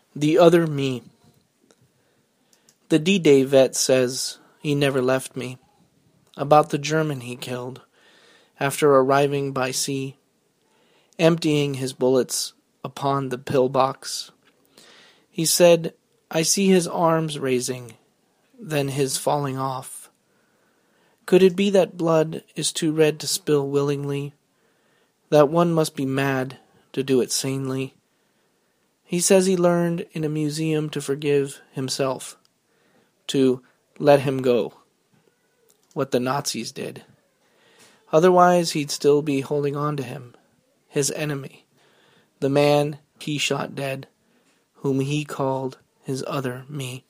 The Other Me. The D-Day vet says he never left me. About the German he killed after arriving by sea, emptying his bullets upon the pillbox. He said, I see his arms raising, then his falling off. Could it be that blood is too red to spill willingly, that one must be mad to do it sanely? He says he learned in a museum to forgive himself, to let him go, what the Nazis did. Otherwise he'd still be holding on to him, his enemy, the man he shot dead, whom he called his other me.